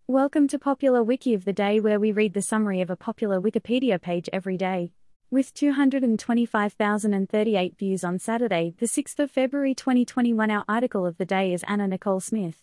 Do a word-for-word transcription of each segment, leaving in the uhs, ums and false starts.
Welcome to Popular Wiki of the Day, where we read the summary of a popular Wikipedia page every day. With two hundred twenty-five thousand thirty-eight views on Saturday, the sixth of February twenty twenty-one, our article of the day is Anna Nicole Smith.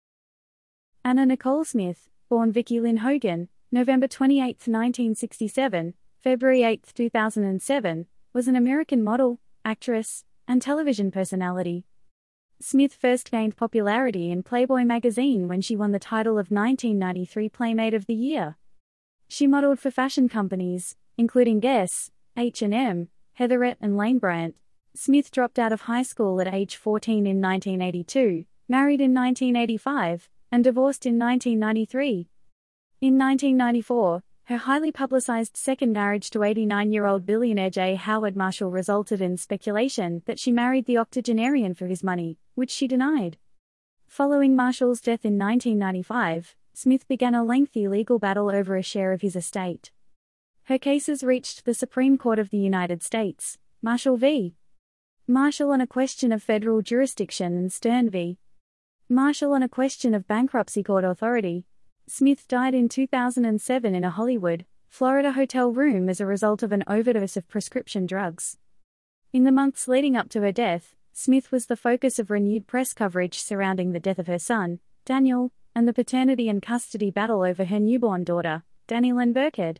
Anna Nicole Smith, born Vicky Lynn Hogan, November twenty-eighth, nineteen sixty-seven, February eighth, two thousand seven, was an American model, actress, and television personality. Smith first gained popularity in Playboy magazine when she won the title of nineteen ninety-three Playmate of the Year. She modeled for fashion companies, including Guess, H and M, Heatherette and Lane Bryant. Smith dropped out of high school at age fourteen in nineteen eighty-two, married in nineteen eighty-five, and divorced in nineteen ninety-three. In nineteen ninety-four, her highly publicized second marriage to eighty-nine-year-old billionaire J. Howard Marshall resulted in speculation that she married the octogenarian for his money, which she denied. Following Marshall's death in nineteen ninety-five, Smith began a lengthy legal battle over a share of his estate. Her cases reached the Supreme Court of the United States, Marshall v. Marshall on a question of federal jurisdiction, and Stern v. Marshall on a question of bankruptcy court authority. Smith died in two thousand seven in a Hollywood, Florida hotel room as a result of an overdose of prescription drugs. In the months leading up to her death, Smith was the focus of renewed press coverage surrounding the death of her son, Daniel, and the paternity and custody battle over her newborn daughter, Dannielynn Burkhead.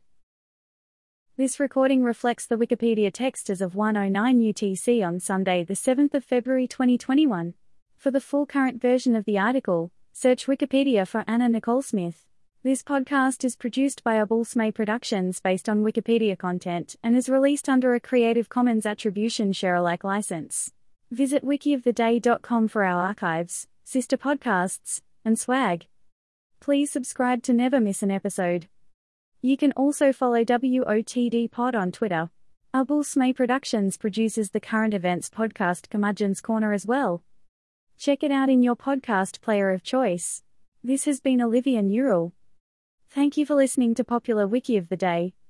This recording reflects the Wikipedia text as of one oh nine U T C on Sunday, the seventh of February twenty twenty-one. For the full current version of the article, search Wikipedia for Anna Nicole Smith. This podcast is produced by Abulsme Productions based on Wikipedia content and is released under a Creative Commons Attribution Share-alike license. Visit wiki of the day dot com for our archives, sister podcasts, and swag. Please subscribe to never miss an episode. You can also follow W O T D Pod on Twitter. Abulsme Productions produces the current events podcast Curmudgeon's Corner as well. Check it out in your podcast player of choice. This has been Olivia Newell. Thank you for listening to Popular Wiki of the Day.